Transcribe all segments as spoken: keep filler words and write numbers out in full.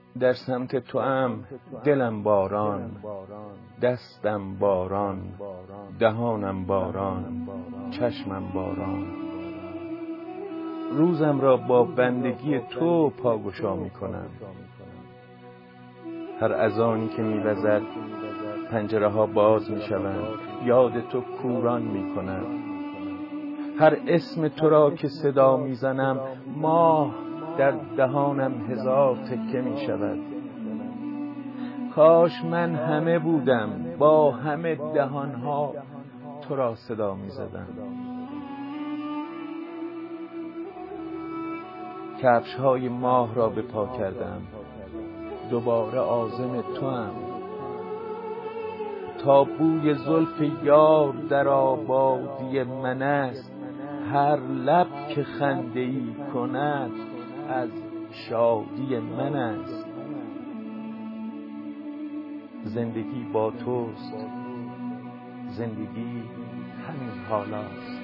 در سمت تو ام دلم باران، دستم باران، دهانم باران، چشمم باران. روزم را با بندگی تو پاگشا می کنم. هر اذانی که می وزد پنجره ها باز می شوند، یاد تو کوران می کنم. هر اسم تو را که صدا می زنم، ماه در دهانم هزار تکه می شود. کاش من همه بودم، با همه دهانها تو را صدا می زدم. کفش های ماه را به پا کردم، دوباره عازم تو ام. تا بوی زلف یار در آبادی من است، هر لب که خنده ای کند از شادی من است. زندگی با توست، زندگی همین حالاست.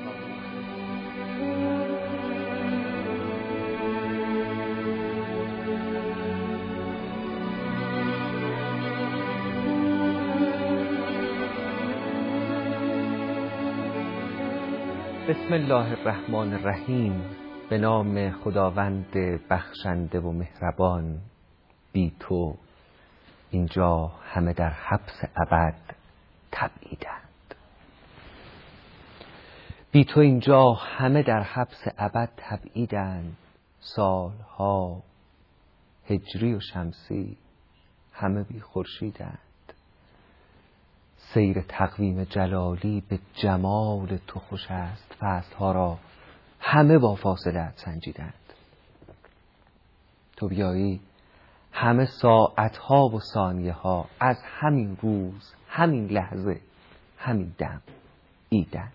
بسم الله الرحمن الرحیم. به نام خداوند بخشنده و مهربان. بی تو اینجا همه در حبس ابد تبعیدند. بی تو اینجا همه در حبس ابد تبعیدند. سالها هجری و شمسی همه بی خورشیدند. سیر تقویم جلالی به جمال تو خوش است. فصلها را همه با فاصله سنجیدند. تو بیایی همه ساعتها و ثانیه ها از همین روز، همین لحظه، همین دم ایدند.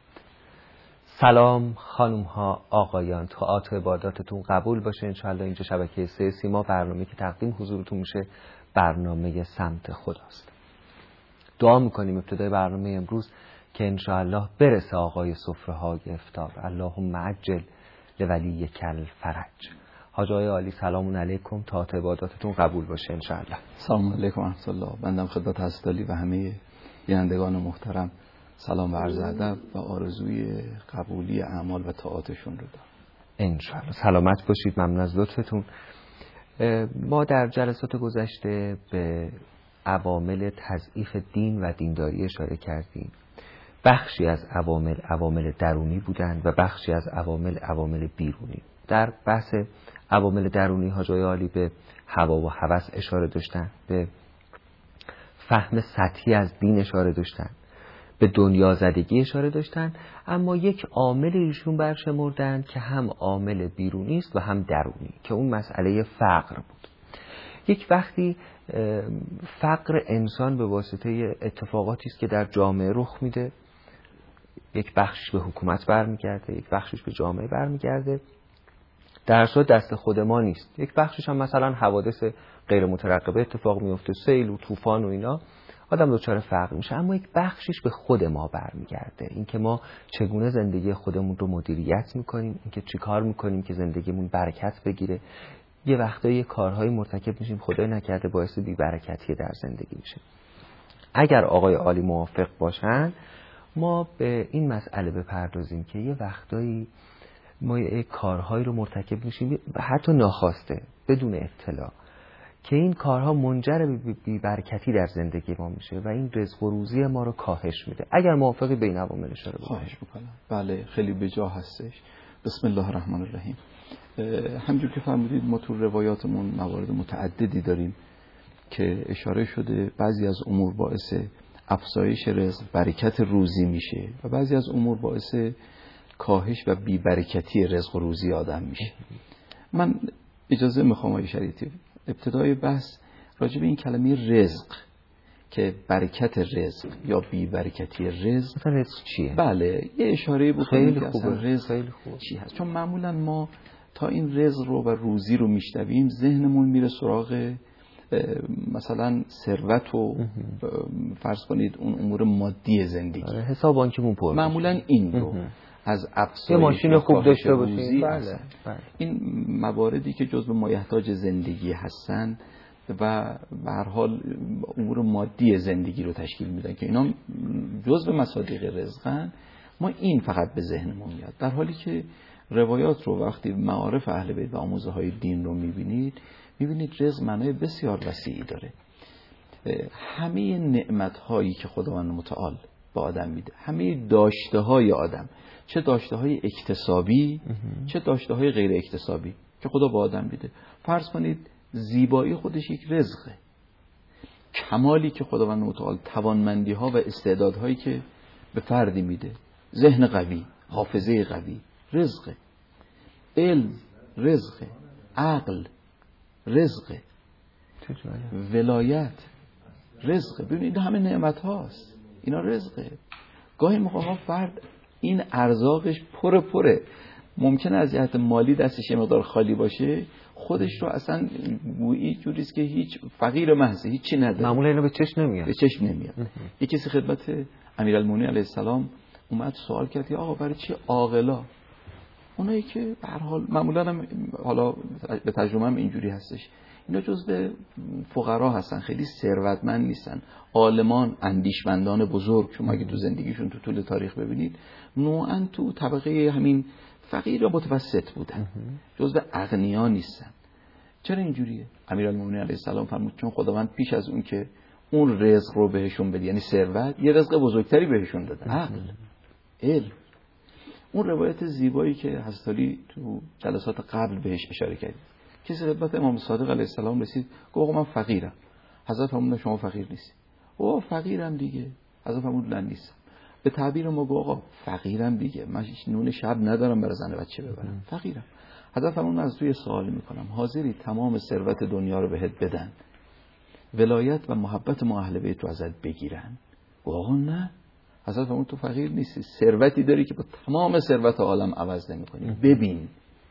سلام خانم ها، آقایان، طاعات و عباداتتون قبول باشه انشاءالله. اینجا شبکه سه سیما، برنامه که تقدیم حضورتون میشه برنامه سمت خداست. دعا میکنیم ابتدای برنامه امروز که انشاءالله برسه آقای سفره های افطار. اللهم عجل لولی کل فرج. حاج آقای عالی سلام علیکم، طاعات عباداتتون قبول باشه انشاءالله. سلام علیکم ورحمت الله. بندم خدمت حضرت علی و همه بینندگان محترم سلام و عرض ادب و آرزوی قبولی اعمال و طاعاتشون رو دارم انشاءالله. سلامت باشید، ممنون از لطفتون. ما در جلسات گذشته به عوامل تضعیف دین و دینداری اشاره کردیم. بخشی از عوامل عوامل درونی بودند و بخشی از عوامل عوامل بیرونی. در بحث عوامل درونی حاج آقای عالی به هوا و هوس اشاره داشتن، به فهم سطحی از دین اشاره داشتن، به دنیا زدگی اشاره داشتن. اما یک عامل ایشون برشمردند که هم عامل بیرونی است و هم درونی، که اون مسئله فقر بود. یک وقتی فقر انسان به واسطه اتفاقاتی است که در جامعه رخ میده، یک بخشش به حکومت برمیگرده، یک بخشش به جامعه برمیگرده، در صورت دست خود ما نیست. یک بخشش هم مثلا حوادث غیر مترقبه اتفاق میفته، سیل و طوفان و اینا، آدم دچار فقر میشه. اما یک بخشش به خود ما برمیگرده، اینکه ما چگونه زندگی خودمون رو مدیریت میکنیم، اینکه چیکار میکنیم که زندگیمون برکت بگیره. یه وقتایی کارهای مرتکب میشیم خدای نکرده باعث بی برکتی در زندگی میشه. اگر آقای عالی موافق باشن ما به این مسئله بپردازیم که یه وقتایی ما یه کارهایی رو مرتکب میشیم حتی ناخواسته، بدون اطلاع، که این کارها منجر به بی برکتی در زندگی ما میشه و این رزق و روزی ما رو کاهش میده. اگر موافقی بین عواملش رو خواهش میکنم. بله خیلی بجا هستش. بسم الله الرحمن الرحیم. همونجور که فرمودید ما تو روایاتمون موارد متعددی داریم که اشاره شده بعضی از امور باعث افزایش رزق، برکت روزی میشه و بعضی از امور باعث کاهش و بی برکتی رزق و روزی آدم میشه. من اجازه میخوام آقای شریعتی ابتدای بحث راجع به این کلمه رزق که برکت رزق یا بی برکتی رزق، مثلا رزق چیه؟ بله یه اشاره بکنیم که اصلا رزق خیلی خوب چی هست. چون معمولا ما تا این رزق رو و روزی رو میشنویم ذهنمون میره سراغ مثلا ثروت و فرض کنید اون امور مادی زندگی، حساب بانکیمون پر، معمولا این رو از افزایش یه ماشین خوب داشته باشیم. بله. بله. این مواردی که جزء مایحتاج زندگی هستن و به هر حال امور مادی زندگی رو تشکیل میدن که اینا جزء مصادیق رزقن، ما این فقط به ذهنمون میاد. در حالی که روایات رو وقتی معارف اهل بیت و آموزه های دین رو میبینید، میبینید رزق معنای بسیار وسیعی داره. همه نعمت هایی که خداوند متعال به آدم میده، همه داشته های آدم، چه داشته های اکتسابی چه داشته های غیر اکتسابی که خدا به آدم میده. فرض کنید زیبایی خودش یک رزقه، کمالی که خداوند متعال، توانمندی ها و استعدادهایی که به فردی میده، ذهن قوی، حافظه قوی، رزقه. علم رزقه، عقل رزقه، ولایت رزقه. ببینید همه نعمت هاست، اینا رزقه. گاهی موقع فرد این ارزاقش پره پره، ممکنه از جهت مالی دستش یه مقدار خالی باشه، خودش رو اصلا گویی جوریست که هیچ فقیر محض، هیچ چی نداره. معمولا اینو به چشم نمیاد. به چشم نمیاد. یک کسی خدمت امیرالمومنین علیه السلام اومد سوال کرد که آقا برای چی عاقلا؟ اونایی که به هر حال معمولا هم حالا به تجربه هم اینجوری هستش، اینا جزء فقرا هستن، خیلی ثروتمند نیستن. عالمان، اندیشمندان بزرگ شما اگه تو زندگیشون تو طول تاریخ ببینید، نوعاً تو طبقه همین فقیر و متوسط بودن، جزء اغنیا نیستن. چرا اینجوریه؟ امیرالمومنین علیه السلام فرمود چون خداوند پیش از اون که اون رزق رو بهشون بده، یعنی ثروت، یه رزق بزرگتری بهشون داده، عقل، علم. اون روایت زیبایی که حضرت علی تو جلسات قبل بهش اشاره کرد، کسی خدمت امام صادق علیه السلام رسید، گفت آقا من فقیرم. حضرت فرمود شما فقیر نیستی. او فقیرم دیگه. حضرت فرمود نه نیستم. به تعبیر ما گفت آقا فقیرم دیگه، من هیچ نون شب ندارم برای زن و بچه ببرم، فقیرم. حضرت فرمود من از تو یه سوال میکنم، حاضری تمام ثروت دنیا رو بهت بدن، ولایت و محبت ما اهل بیت رو ازت بگیرن؟ گفت آقا نه. حضرت فرمود تو فقیر نیستی، ثروتی داری که با تمام ثروت عالم عوض نمی‌کنی. ببین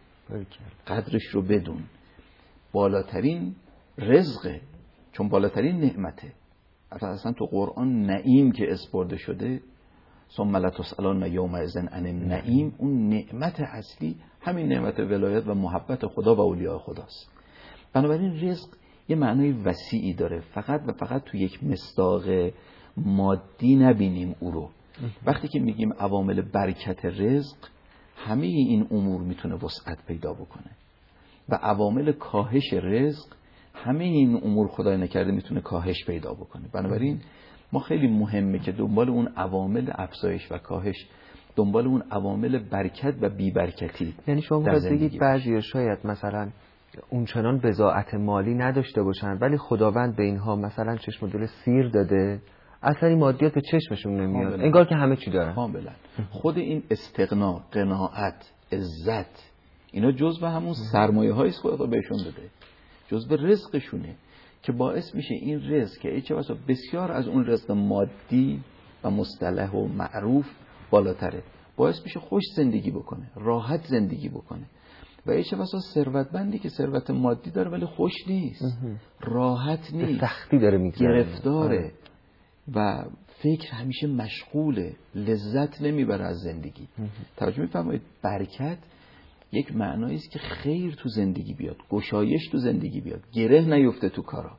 قدرش رو بدون. بالاترین رزقه، چون بالاترین نعمته. اصلا تو قرآن نعیم که اسپرده شده، ثم لتسألن یومئذ عن النعیم، اون نعمت اصلی همین نعمت ولایت و محبت خدا و اولیاء خداست. بنابراین رزق یه معنای وسیعی داره، فقط و فقط تو یک مصداق مادی نبینیم او رو. وقتی که میگیم عوامل برکت رزق، همه این امور میتونه وسعت پیدا بکنه و عوامل کاهش رزق، همه این امور خدای نکرده میتونه کاهش پیدا بکنه. بنابراین ما خیلی مهمه که دنبال اون عوامل افزایش و کاهش، دنبال اون عوامل برکت و بی برکتی. یعنی شما باید بگید بعضی شاید مثلا اونچنان بضاعت مالی نداشته باشن، ولی خداوند به اینها مثلا چشم و دل سیر داده، اثری مادیات به چشمشون نمیاد، انگار که همه چی دارن. کاملا. خود این استغنا، قناعت، عزت، اینا جزء همون سرمایه هایی است خدا بهشون داده، جزء رزقشونه که باعث میشه این رزق که چه واسه بسیار از اون رزق مادی و مصطلح و معروف بالاتره، باعث میشه خوش زندگی بکنه، راحت زندگی بکنه. و ایچه بسا ثروتمندی که ثروت مادی داره ولی خوش نیست، راحت نیست، سختی داره میگذره، گرفتاره و فکر همیشه مشغوله، لذت نمیبره از زندگی. توجه میفرمایید؟ برکت یک معنایی است که خیر تو زندگی بیاد، گشایش تو زندگی بیاد، گره نیفته تو کارا.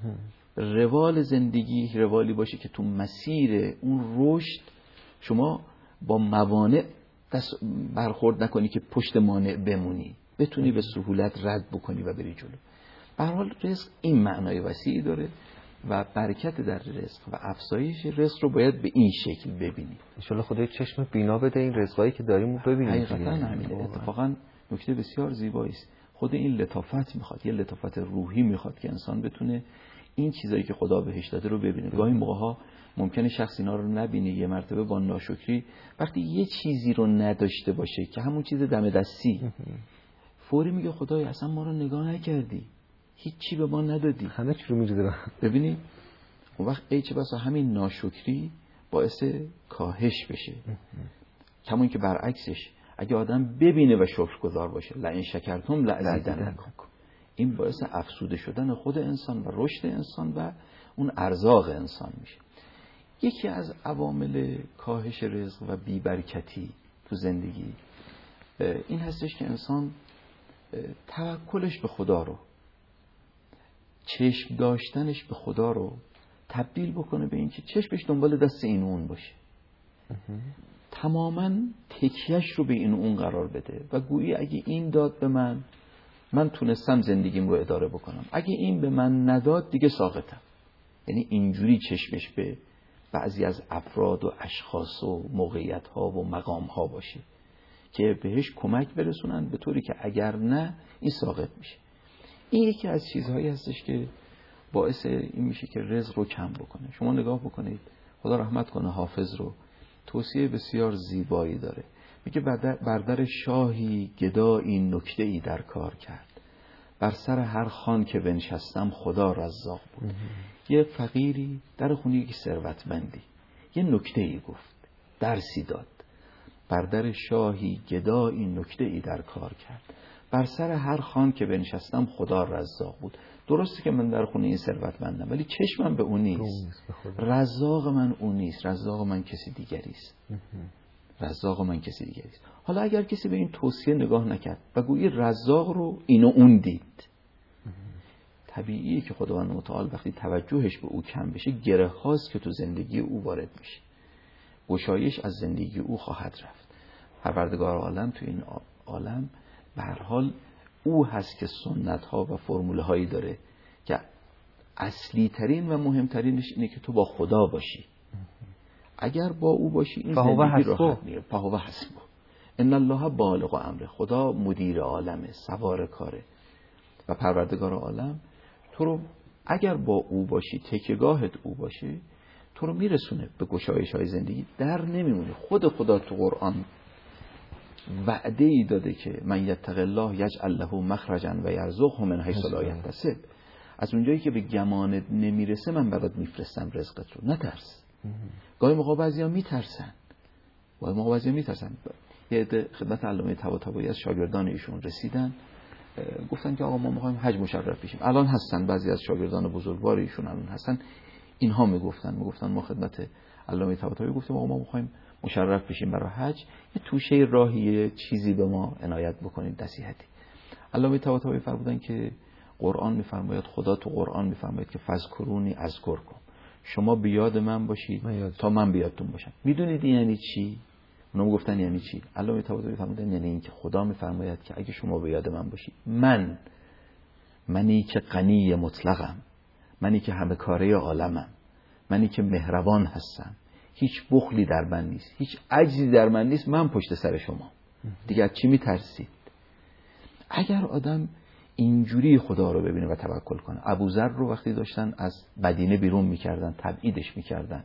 روال زندگی روالی باشه که تو مسیر اون رشد شما با موانع دست برخورد نکنی که پشت مانع بمونی، بتونی به سهولت رد بکنی و بری جلو. به هر حال رزق این معنای وسیعی داره و برکت در رزق و افزایش رزق رو باید به این شکل ببینیم. ان شاء الله خدای چشم بینا بده این رزقایی که داریم رو ببینیم. حقیقتا همینه. اتفاقا نکته بسیار زیبایی است. خود این لطافت میخواد، یه لطافت روحی میخواد که انسان بتونه این چیزایی که خدا بهش داده رو ببینه. گاهی موقع‌ها ممکنه شخص اینا رو نبینه، یه مرتبه با ناشکری وقتی یه چیزی رو نداشته باشه که همون چیز دم دستی، فوری میگه خدای اصلا ما رو نگاه نکردی، هیچ چی به ما ندادی، همه چی رو میریزه. ببینی اون وقت ای چه بسا همین ناشکری باعث کاهش بشه. کمون که برعکسش اگه آدم ببینه و شکرگزار باشه، لئن شکرتم لازیدنکم، این باعث افزوده شدن خود انسان و رشد انسان و اون ارزاق انسان میشه. یکی از عوامل کاهش رزق و بی‌برکتی تو زندگی این هستش که انسان توکلش به خدا رو چشم داشتنش به خدا رو تبدیل بکنه به این که چشمش دنبال دست این و اون باشه، تماما تکیهش رو به این و اون قرار بده و گویی اگه این داد به من، من تونستم زندگیم رو اداره بکنم، اگه این به من نداد دیگه ساقطم. یعنی اینجوری چشمش به بعضی از افراد و اشخاص و موقعیت ها و مقام ها باشه که بهش کمک برسونن به طوری که اگر نه این ساقط میشه. این یکی از چیزهایی هستش که باعث این میشه که رزق رو کم بکنه. شما نگاه بکنید، خدا رحمت کنه حافظ رو، توصیه بسیار زیبایی داره، میگه بر در شاهی گدایی نکته ای در کار کرد، بر سر هر خان که بنشستم خدا رزاق بود. یه فقیری در خونه یک ثروتمندی یه نکته ای گفت، درسی داد، بر در شاهی گدایی نکته ای در کار کرد، بر سر هر خان که بنشستم خدا رزاق بود. درسته که من در خونه این ثروتمندم ولی چشمم به اون نیست، رزاق من اون نیست، رزاق من کسی دیگری است، رزاق من کسی دیگری است. حالا اگر کسی به این توصیه نگاه نکرد و گویی رزاق رو اینو اون دید، طبیعیه که خداوند متعال وقتی توجهش به او کم بشه، گره هاست که تو زندگی او وارد میشه، گشایش از زندگی او خواهد رفت. پروردگار عالم تو این عالم به هر حال او هست که سنت ها و فرموله هایی داره که اصلی ترین و مهمترینش اینه که تو با خدا باشی. اگر با او باشی این زندگی راحت میره. فهو حسبه. ان الله بالغ امره. خدا مدیر عالمه، سوار کاره و پروردگار عالم تو رو اگر با او باشی، تکیه‌گاهت او باشه، تو رو میرسونه به گشایش های زندگی، در نمیمونی. خود خدا تو قرآن وعده ای داده که من یتق الله یجعل له مخرجا و یرزقه من حیث لا یحتسب. از اونجایی که به گمانت نمیرسه من برات میفرستم رزقت رو، نترس. گاهی موقع بعضیا میترسن، گاهی موقع بعضیا میترسن. یه عده خدمت علامه طباطبایی از شاگردان ایشون رسیدن، گفتن که آقا ما میخوایم حج مشرف بشیم. الان هستن بعضی از شاگردان بزرگوار ایشون الان هستن، اینها میگفتن میگفتن ما خدمت علامه طباطبایی گفتیم آقا ما میخوایم مشرف بشیم برای حج، یه توشه راهی چیزی به ما عنایت بکنید، نصیحتی. علامه طباطبایی فرمودن که قرآن میفرماید، خدا تو قرآن میفرماید که فذکرونی اذکرکم، شما به یاد من باشید من تا من به یادتون باشم. میدونید یعنی چی؟ اونا گفتن یعنی چی؟ علامه طباطبایی فرمودن یعنی این که خدا میفرماید که اگه شما به یاد من باشید، من منی که غنی مطلقم، منی که همه کاره عالمم، منی که مهربان هستم، هیچ بخلی در من نیست، هیچ عجزی در من نیست، من پشت سر شما، دیگه از چی میترسید؟ اگر آدم اینجوری خدا رو ببینه و توکل کنه. ابوذر رو وقتی داشتن از مدینه بیرون میکردن، تبعیدش میکردن،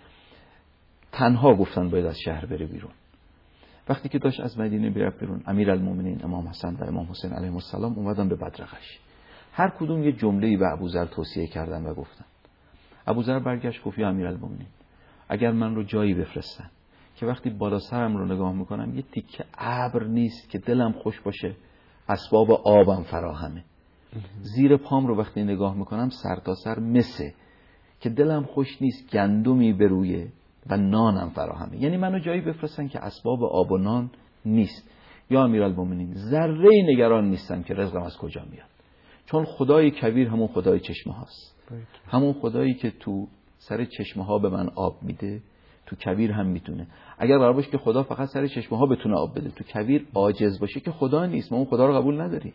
تنها گفتن باید از شهر بره بیرون. وقتی که داشت از مدینه بیره بیرون، امیرالمومنین امام حسن و امام حسین علیهم السلام اومدن به بدرقش، هر کدوم یه جمله‌ای به ابوذر توصیه کردن و گفتن. ابوذر برگشت گفت یا امیرالمومنین، اگر من رو جایی بفرستن که وقتی بالا سرم رو نگاه میکنم یه تیکه ابر نیست که دلم خوش باشه، اسباب آبم فراهمه، زیر پام رو وقتی نگاه میکنم سر تا سر مسه که دلم خوش نیست، گندمی برویه و نانم فراهمه. یعنی منو جایی بفرستن که اسباب آب و نان نیست، یا امیرالمومنین ذره نگران نیستم که رزقم از کجا میاد، چون خدای کبیر همون خدای چشمه هاست، همون خدایی که تو سر چشمه ها به من آب میده تو کبیر هم میتونه. اگر قرار باشه که خدا فقط سر چشمه ها بتونه آب بده، تو کبیر عاجز باشه که خدا نیست، ما اون خدا رو قبول نداریم.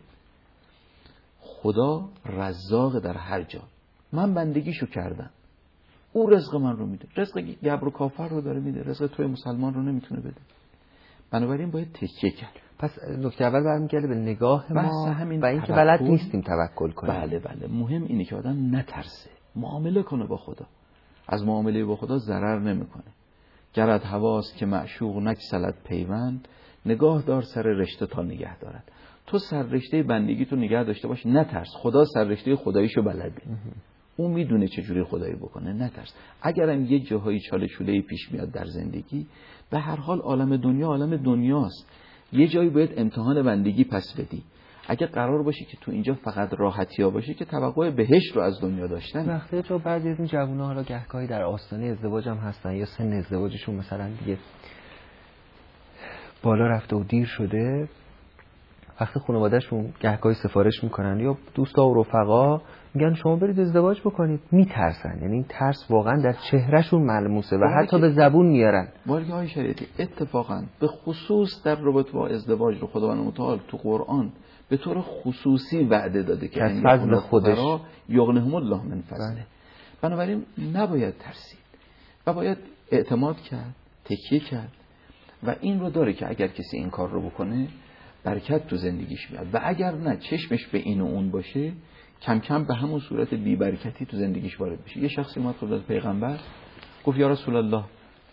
خدا رزاق در هر جا، من بندگیشو کردم، او رزق من رو میده، رزق گبر و کافر رو داره میده، رزق توی مسلمان رو نمیتونه بده. بنابراین باید تکیه کرد. پس نکته اول برمیگرده به نگاه ما همین و اینکه بلد نیستیم توکل کنیم. بله بله، مهم اینه که آدم نترسه، معامله کنه با خدا، از معامله با خدا ضرر نمیکنه. گرد هواست که معشوق نگسلد پیوند، نگاه دار سر رشته تا نگه دارد. تو سر رشته بندگی تو نگه داشته باش، نترس. خدا سر رشته خداییشو بلده، اون میدونه چجوری خدایی بکنه، نترس. اگرم یه جاهای چاله چوله‌ای پیش میاد در زندگی، به هر حال عالم دنیا عالم دنیاست، یه جایی باید امتحان بندگی پس بدی. اگه قرار باشه که تو اینجا فقط راحتیا باشه که توقع بهشت رو از دنیا داشتن. وقتی تو بعضی از این جوونا حالا گهگاهی در آستانه ازدواج هم هستن یا سن ازدواجشون مثلا دیگه بالا رفته و دیر شده وقتی خانواده‌شون گهگاهی سفارش میکنن یا دوستا و رفقا میگن شما برید ازدواج بکنید، میترسن. یعنی این ترس واقعا در چهرهشون ملموسه و حتی به زبون میارن. ولی های شریعتی اتفاقا به خصوص در رابطه با ازدواج رو خداوند متعال تو قرآن به طور خصوصی وعده داده که از فضل خودش یغنیهم الله من فضله. بنابراین نباید ترسید و باید اعتماد کرد، تکیه کرد و این رو داره که اگر کسی این کار رو بکنه برکت تو زندگیش میاد و اگر نه چشمش به این و اون باشه کم کم به همون صورت بی برکتی تو زندگیش وارد بشه. یه شخصی اومد خدمت پیغمبر گفت یا رسول الله،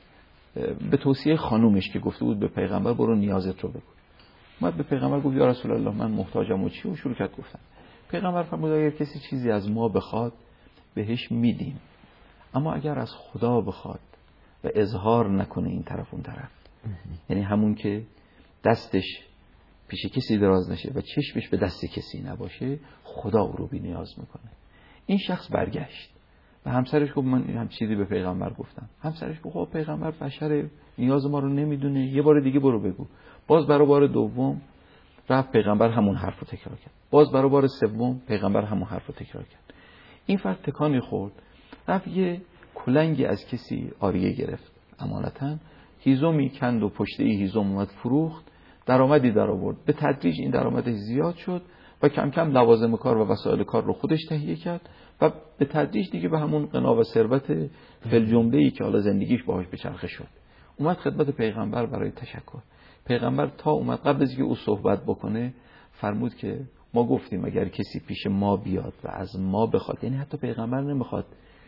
به توصیه خانومش که گفته بود به پیغمبر برو نیازت رو بگو. اومد به پیغمبر گفت یا رسول الله من محتاجم و چی و شروع کرد گفتن. پیغمبر فرمود اگر کسی چیزی از ما بخواد بهش میدیم، اما اگر از خدا بخواد و اظهار نکنه این طرف اون طرف، یعنی همون که دستش پیش کسی دراز نشه و چشمش به دست کسی نباشه، خدا او رو بی نیاز میکنه. این شخص برگشت و همسرش گفت من هم چیزی به پیغمبر گفتم. همسرش گفت خب پیغمبر بشر نیاز ما رو نمیدونه، یه بار دیگه برو بگو. باز برای بار دوم رفت پیغمبر همون حرف رو تکرار کرد. باز برای بار سوم پیغمبر همون حرف رو تکرار کرد. این فرد تکانی خورد، رفت یه کلنگی از کسی عاریه گرفت امانتاً، هیزومی کند و پشته هیزوم اومد فروخت، درآمدی در آورد. به تدریج این درآمدش زیاد شد و کم کم لوازم کار و وسایل کار رو خودش تهیه کرد و به تدریج دیگه به همون غنا و ثروت فل جمله‌ای که حالا زندگیش باهاش به چرخه شد. اومد خدمت پیغمبر برای تشکر. پیغمبر تا اومد قبل از اینکه او صحبت بکنه فرمود که ما گفتیم اگر کسی پیش ما بیاد و از ما بخواد، یعنی حتی پیغمبر نمیخواد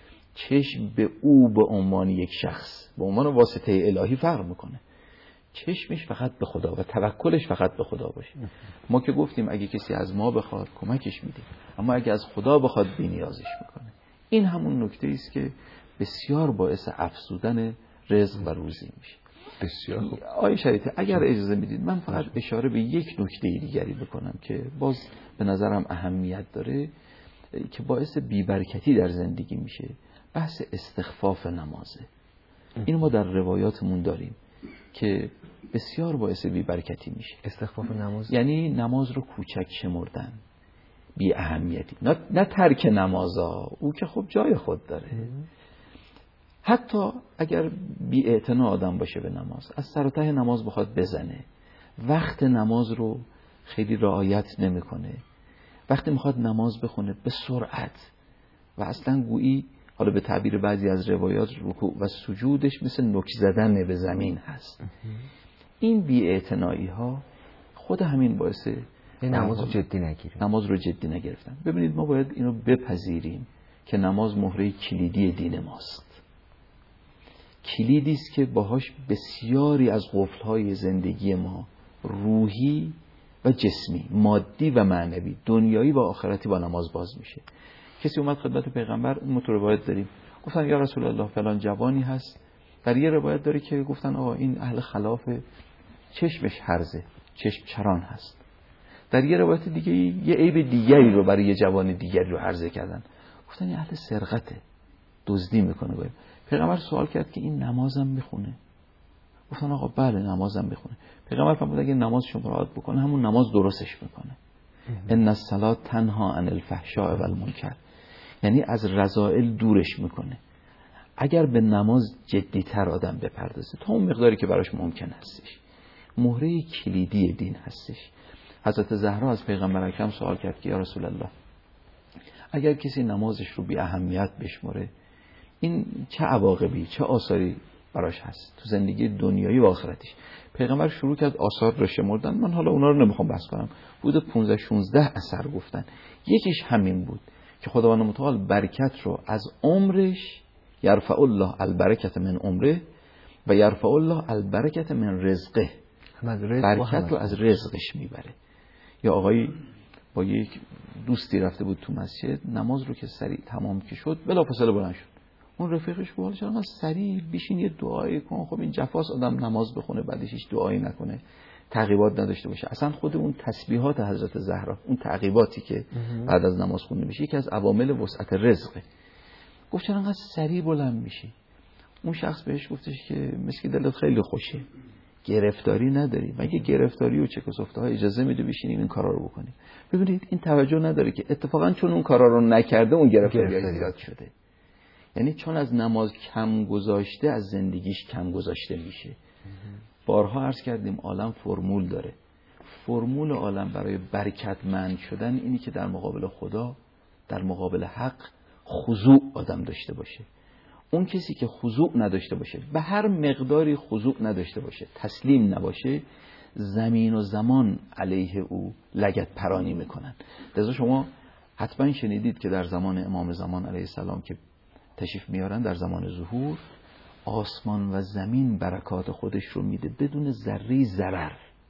چشم به او به عنوان یک شخص به عنوان واسطه الهی فرق میکنه، چشمش فقط به خدا و توکلش فقط به خدا باشه. ما که گفتیم اگه کسی از ما بخواد کمکش میدیم، اما اگه از خدا بخواد بی نیازش میکنه. این همون نکته است که بسیار باعث افزودن رزق و روزی میشه. بسیار خوب. آقای شریعتی اگر اجازه میدید من فقط اشاره به یک نکته دیگری بکنم که باز به نظرم اهمیت داره که باعث بی‌برکتی در زندگی میشه. بحث استخفاف نمازه. اینو ما در روایاتمون داریم که بسیار باعث بی‌برکتی میشه. استخفاف نماز یعنی نماز رو کوچک شمردن، بی اهمیتی. نه, نه ترک نمازا، او که خب جای خود داره. حتی اگر بی اعتنا آدم باشه به نماز، از سر و ته نماز بخواد بزنه، وقت نماز رو خیلی رعایت نمیکنه، وقتی میخواد نماز بخونه به سرعت و اصلا گویی حالا به تعبیر بعضی از روایات رکوع و سجودش مثل نوک زدن به زمین هست. این بی‌اعتنایی ها خود همین باعث نماز رو جدی نگیریم. نماز رو جدی نگرفتن. ببینید ما باید اینو بپذیریم که نماز مهره کلیدی دین ماست. کلیدی است که باهاش بسیاری از قفل‌های زندگی ما روحی و جسمی، مادی و معنوی، دنیایی و آخرتی با نماز باز میشه. کسی اومد خدمت پیغمبر، اون تو روایت داریم، گفتن یا رسول الله فلان جوانی هست. در یه روایت داره که گفتن آقا این اهل خلافه، چشمش هرزه، چشم چران هست. در یه روایت دیگه یه عیب دیگری رو برای یه جوان دیگری رو عرضه کردن، گفتن این اهل سرقته، دزدی میکنه. باید پیغمبر سوال کرد که این نمازم میخونه؟ گفتن آقا بله نمازم میخونه. پیغمبر فرمود اگه نماز شما رعایت بکنه همون نماز درستش میکنه. ان الصلاه تنها عن الفحشاء و المنکر، یعنی از رذائل دورش میکنه. اگر به نماز جدی‌تر آدم بپردازه تا اون مقداری که براش ممکن هستش، مهره کلیدی دین هستش. حضرت زهرا از پیغمبر اکرم سوال کرد که یا رسول الله اگر کسی نمازش رو بی اهمیت بشمره این چه عواقبی، چه آثاری براش هست تو زندگی دنیایی و آخرتیش؟ پیغمبر شروع کرد آثار رو شمردن. من حالا اونا رو نمیخوام بحث کنم، بود پانزده شانزده اثر گفتن. یکیش همین بود که خداوند متعال برکت رو از عمرش، یرفع الله البرکت من عمره و یرفع الله البرکت من رزقه، برکت رو از رزقش میبره. یا آقایی با یک دوستی رفته بود تو مسجد، نماز رو که سریع تمام که شد بلافاصله بلند شد. اون رفیقش گفت چرا سریع بشین یه دعایی کن. خب این جفاس آدم نماز بخونه بعدش هیچ دعایی نکنه، تعقیبات نداشته باشه. اصلا خود اون تسبیحات حضرت زهرا، اون تعقیباتی که بعد از نماز خونده میشه، یکی از عوامل وسعت رزقه. گفت چرا انقدر سریع بلند میشی؟ اون شخص بهش گفتش که مسکی دلت خیلی خوشه، گرفتاری نداری. مگه گرفتاری و چکسفته ها اجازه میده بشینیم این کارا رو بکنیم؟ ببینید این توجه نداره که اتفاقا چون اون کارا رو نکرده اون گرفتاری زیاد شده. یعنی چون از نماز کم گذاشته از زندگیش کم گذاشته میشه. بارها عرض کردیم عالم فرمول داره. فرمول عالم برای برکتمند شدن اینی که در مقابل خدا، در مقابل حق خضوع آدم داشته باشه. اون کسی که خضوع نداشته باشه، به هر مقداری خضوع نداشته باشه، تسلیم نباشه، زمین و زمان علیه او لگد پرانی میکنن. لذا شما حتما شنیدید که در زمان امام زمان علیه السلام که تشریف میارن، در زمان ظهور آسمان و زمین برکات خودش رو میده بدون ذره ضرر.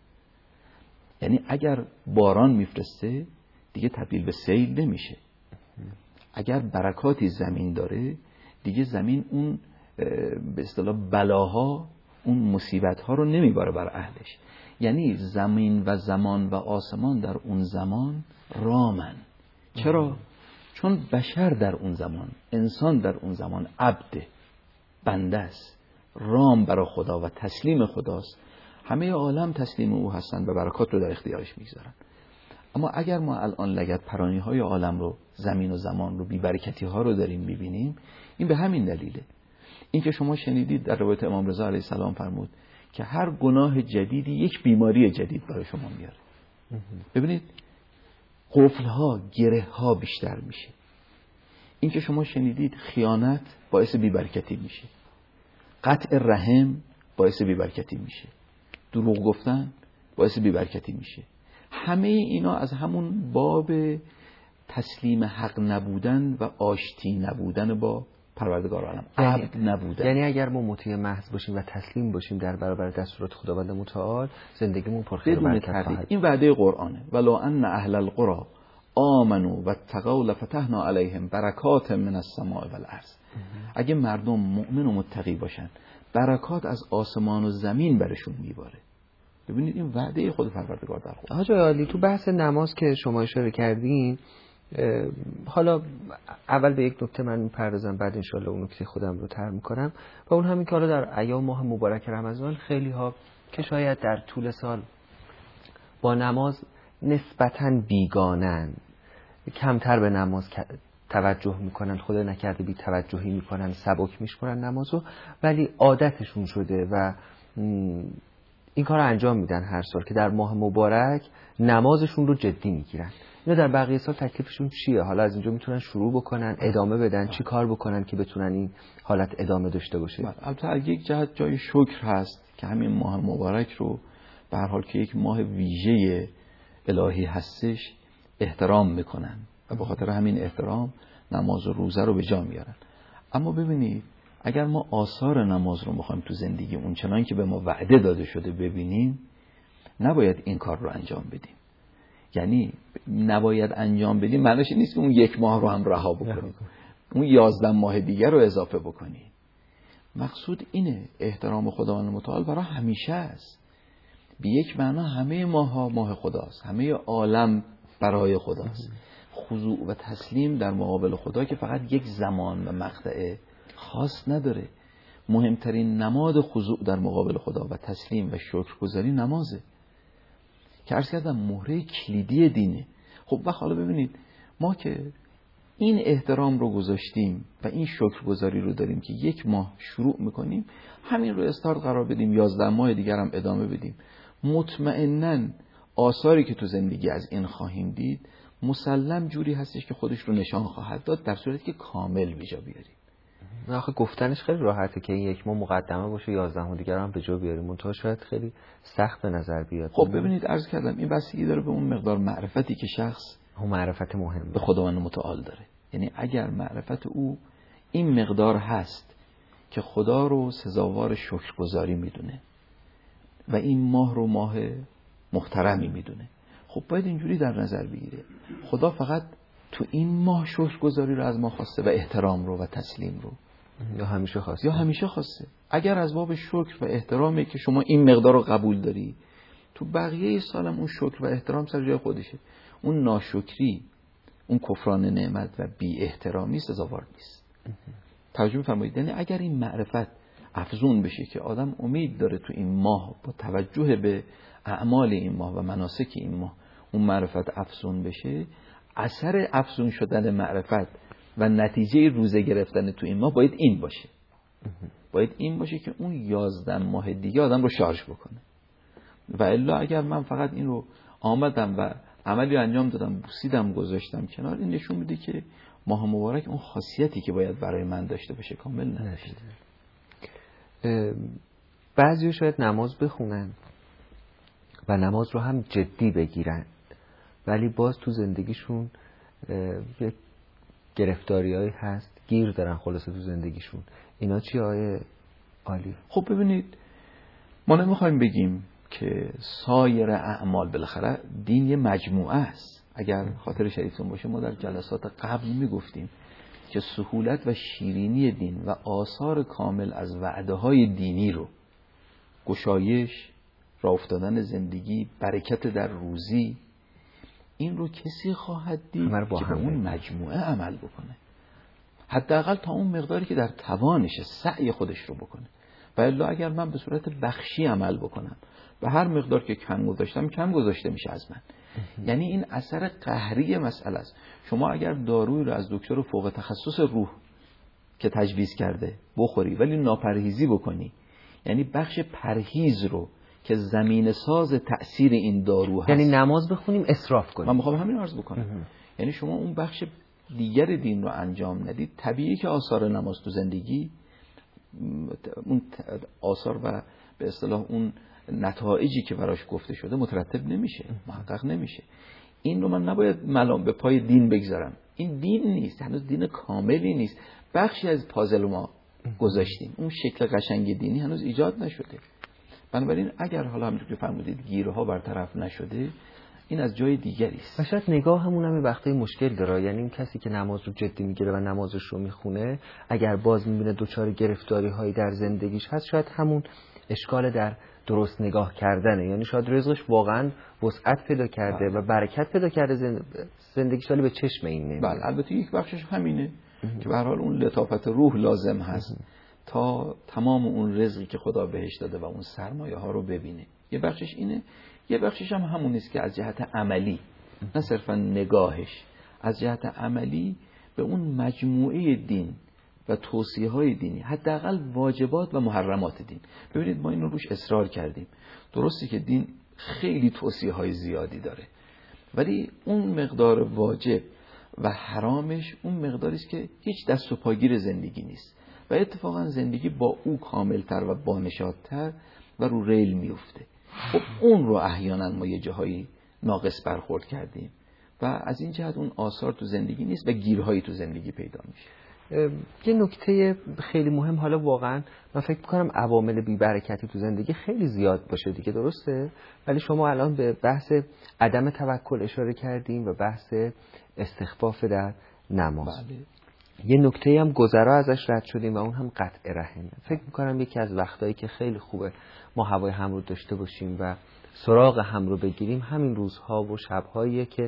یعنی اگر باران میفرسته دیگه تبدیل به سیل نمیشه. اگر برکاتی زمین داره دیگه زمین اون به اصطلاح بلاها، اون مصیبت‌ها رو نمیباره بر اهلش. یعنی زمین و زمان و آسمان در اون زمان رامن. چرا؟ چون بشر در اون زمان، انسان در اون زمان عبد، بنده است، رام برای خدا و تسلیم خداست. همه عالم تسلیم او هستن و برکات رو در اختیارش میگذارن. اما اگر ما الان لگد پرانی های عالم رو، زمین و زمان رو، بی برکتی ها رو داریم میبینیم، این به همین دلیله. این که شما شنیدید در روایت امام رضا علیه السلام فرمود که هر گناه جدیدی یک بیماری جدید برای شما میاره. ببینید قفل ها، گره ها بیشتر میشه. این که شما شنیدید خیانت باعث بی برکتی میشه، قطع رحم باعث بی برکتی میشه، دروغ گفتن باعث بی برکتی میشه. همه اینا از همون باب تسلیم حق نبودن و آشتی نبودن با پروردگار عالم، عبد نبودن. یعنی اگر ما مطیع محض باشیم و تسلیم باشیم در برابر دستورات خداوند متعال، زندگیمون پرخیر و برکت خواهد. این وعده قرآنه. ولو ان اهل القرى آمنوا واتقوا لفتحنا علیهم برکات من السماء والارض. اگه مردم مؤمن و متقی باشن، برکات از آسمان و زمین برشون میباره. ببینید این وعده خود پروردگار در خود. حاج عالی، تو بحث نماز که شما اشاره کردین، حالا اول به یک نکته من میپردازم، بعد انشالله اون نکته خودم رو طرح میکنم، و اون همین که حالا در ایام ماه مبارک رمضان خیلی ها که شاید در طول سال با نماز نسبتاً بیگانن، کمتر به نماز توجه میکنن، خدا نکرده بی توجهی میکنن، سبک میشمارن نمازو، ولی عادتشون شده و این کار رو انجام میدن هر سال که در ماه مبارک نمازشون رو جدی میگیرن. اینا در بقیه سال تکلیفشون چیه؟ حالا از اینجا میتونن شروع بکنن، ادامه بدن، چی کار بکنن که بتونن این حالت ادامه داشته باشه؟ البته از یک جهت جای شکر هست که همین ماه مبارک رو به هر حال که یک ماه ویژه الهی هستش احترام میکنن و به خاطر همین احترام نماز و روزه رو به جا میارن. اما ببینید اگر ما آثار نماز رو بخوایم تو زندگی اون چنان که به ما وعده داده شده ببینیم، نباید این کار رو انجام بدیم. یعنی نباید انجام بدیم معنیش نیست که اون یک ماه رو هم رها بکنیم، اون یازده ماه دیگر رو اضافه بکنیم. مقصود اینه احترام خداوند متعال برای همیشه است. به یک معنا همه ماه ها ماه خداست، همه عالم برای خداست. خضوع و تسلیم در مقابل خدا که فقط یک زمان و مقطع خاص نداره. مهمترین نماد خضوع در مقابل خدا و تسلیم و شکرگزاری نمازه که عرض کردم مهره کلیدی دینه. خب و حالا ببینید ما که این احترام رو گذاشتیم و این شکرگزاری رو داریم که یک ماه شروع میکنیم، همین رو استارت قرار بدیم، یازده ماه دیگر هم ادامه بدیم، مطمئناً آثاری که تو زندگی از این خواهیم دید مسلم جوری هستش که خودش رو نشان خواهد داد، در صورتی که کامل به جا بیاریم. آخه گفتنش خیلی راحته که این یک ماه مقدمه باشه، یازده ماه دیگر هم به جا بیاریم، منتها شاید خیلی سخت به نظر بیاد. خب ببینید عرض کردم این بستگی داره به اون مقدار معرفتی که شخص اون معرفت مهم به خداوند متعال داره. یعنی اگر معرفت او این مقدار هست که خدا رو سزاوار شکرگزاری میدونه و این ماه رو ماه محترمی میدونه، خب باید اینجوری در نظر بگیره خدا فقط تو این ماه شکرگزاری رو از ما خواسته و احترام رو و تسلیم رو، یا همیشه خواسته؟ یا همیشه خواسته. اگر از باب شکر و احترامی که شما این مقدار رو قبول داری، تو بقیه سالم اون شکر و احترام سر جای خودشه. اون ناشکری، اون کفران نعمت و بی احترامی سزاوار نیست. توجه بفرمایید. یعنی اگر این معرفت افزون بشه که آدم امید داره تو این ماه با توجه به اعمال این ماه و مناسک این ماه اون معرفت افزون بشه، اثر افزون شدن معرفت و نتیجه روزه گرفتن تو این ماه باید این باشه. باید این باشه که اون یازده ماه دیگه آدم رو شارژ بکنه. و الا اگر من فقط این رو آمدم و عملی انجام دادم، بوسیدم، گذاشتم کنار، این نشون میده که ماه مبارک اون خاصیتی که باید برای من داشته باشه کامل نداشته. بعضی شاید نماز بخونن و نماز رو هم جدی بگیرن، ولی باز تو زندگیشون یک گرفتاریایی هست، گیر دارن خلاصه تو زندگیشون. اینا چی آیه عالی؟ خب ببینید، ما نمیخوایم بگیم که سایر اعمال، بالاخره دین یه مجموعه است. اگر خاطر شریفتون باشه ما در جلسات قبل میگفتیم که سهولت و شیرینی دین و آثار کامل از وعده های دینی رو، گشایش، راه افتادن زندگی، برکت در روزی، این رو کسی خواهد دید که به اون مجموعه عمل بکنه، حداقل تا اون مقداری که در توانشه سعی خودش رو بکنه. و الا اگر من به صورت بخشی عمل بکنم و هر مقدار که کم گذاشتم کم گذاشته میشه از من. یعنی این اثر قهری مسئله است. شما اگر دارویی رو از دکتر فوق تخصص روح که تجویز کرده بخوری ولی ناپرهیزی بکنی، یعنی بخش پرهیز رو که زمین ساز تأثیر این دارو هست، یعنی نماز بخونیم اسراف کنیم. من میخوام همین عرض بکنم. یعنی شما اون بخش دیگر دین رو انجام ندید، طبیعی که آثار نماز تو زندگی، اون آثار و به اصطلاح اون نتایجی که براش گفته شده مترتب نمیشه، محقق نمیشه. این رو من نباید ملام به پای دین بگذارم. این دین نیست، هنوز دین کاملی نیست، بخشی از پازل ما گذاشتیم، اون شکل قشنگ دینی هنوز ایجاد نشده. بنابراین اگر حالا همونطور که فرمودید گیرها برطرف نشده، این از جای دیگری است. و شاید نگاه همون هم وقتی مشکل داره. یعنی این کسی که نماز رو جدی میگیره و نمازش رو میخونه، اگر باز میبینه دوچار گرفتاری هایی در زندگیش هست، شاید همون اشکال در درست نگاه کردنه. یعنی شاید رزقش واقعا وسعت پیدا کرده بله. و برکت پیدا کرده زندگیش، ولی به چشم این نمیاد. بله، البته یک بخشش همینه که به هر حال اون لطافت روح لازم هست تا تمام اون رزقی که خدا بهش داده و اون سرمایه ها رو ببینه. یه بخشش اینه، یه بخشش هم همون است که از جهت عملی، نه صرفا نگاهش، از جهت عملی به اون مجموعه دین و توصیه های دینی، حداقل واجبات و محرمات دین. ببینید ما این رو روش اصرار کردیم. درسته که دین خیلی توصیه های زیادی داره، ولی اون مقدار واجب و حرامش اون مقداری است که هیچ دست و پاگیر زندگی نیست و اتفاقا زندگی با او کاملتر و بانشادتر و رو ریل میفته. خب اون رو احیانا ما یه جاهایی ناقص برخورد کردیم و از این جهت اون آثار تو زندگی نیست و گیرهایی تو زندگی پیدا میشه. یه نکته خیلی مهم، حالا واقعا من فکر میکنم عوامل بی‌برکتی تو زندگی خیلی زیاد باشه دیگه، درسته؟ ولی شما الان به بحث عدم توکل اشاره کردیم و بحث استخفاف در نماز. بله. یه نکته هم گذرا ازش رد شدیم و اون هم قطع رحمه. فکر میکنم یکی از وقتایی که خیلی خوبه ما هوای هم رو داشته باشیم و سراغ هم رو بگیریم همین روزها و شبهاییه که